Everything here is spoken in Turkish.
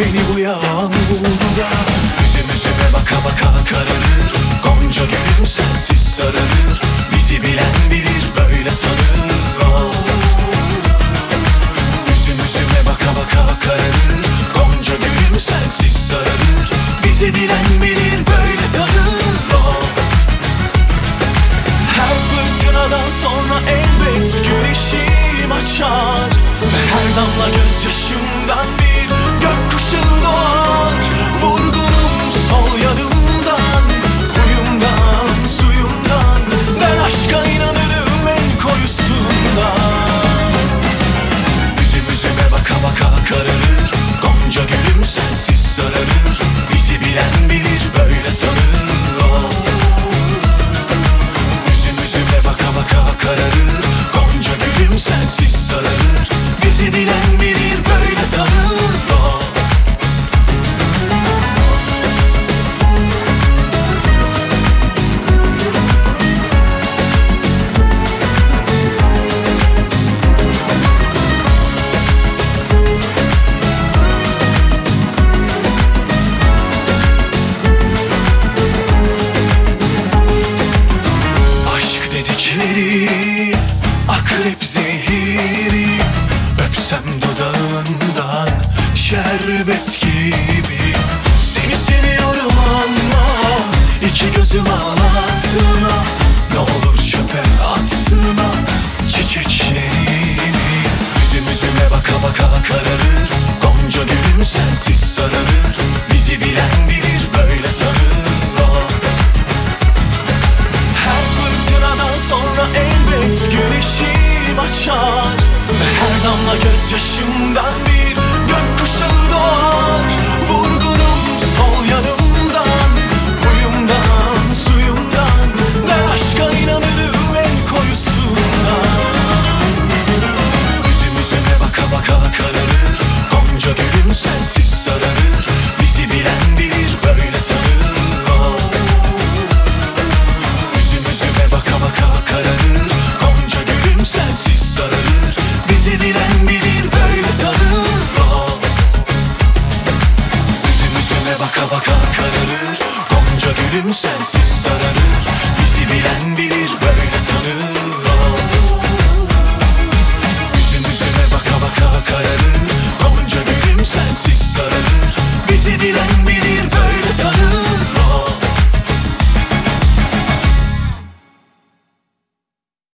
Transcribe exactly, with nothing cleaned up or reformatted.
beni bu yağmurda. Üzüm üzüme baka baka kararır, gonca gülüm sensiz sararır. Bizi bilen bilir, böyle tanır. Oh. Üzüm üzüme baka baka kararır, gonca gülüm sensiz sararır. Bizi bilen bilir, böyle tanır. Oh. Her fırtınadan sonra elbet güneşim açar. Ve her damla gözyaşımdan bir gökkuşağı doğar. Vurgunum sol yanımdan, huyumdan, suyumdan. Ben aşka inanırım en koyusundan. Üzüm üzüme baka baka kararır, gonca gülüm sensiz sararır. Bizi bilen bilir, böyle tanır. Oh. Üzüm üzüme baka baka kararır, gonca gülüm sensiz sararır. Bizi bilen bilir, böyle tanır. Oh. Aşk dedikleri akrep zehiri, öpsem dudağından şerbet gibi. Seni seviyorum ama iki gözüm ağlatma. Ne olur çöpe atma çiçeklerimi. Üzüm üzüme baka baka kararır, gonca gülüm sensiz sararır. Bizi bilen bilir, böyle tanır. Oh. Her fırtınadan sonra elbet güneşim açar. Ve her damla gözyaşımdan bir gökkuşağı doğar. Vurgunum sol yanımdan, huyumdan, suyumdan. Ben aşka inanırım en koyusundan. Üzüm üzüme baka baka kararır, gonca gülüm sensiz sararır. Bizi bilen bilir, böyle tanır. Oh. Üzüm üzüme baka baka kararır, gonca gülüm sensiz sararır. Bizi bilen bilir, böyle tanır. Oh. Üzüm üzüme baka baka kararır, gonca gülüm sensiz sararır.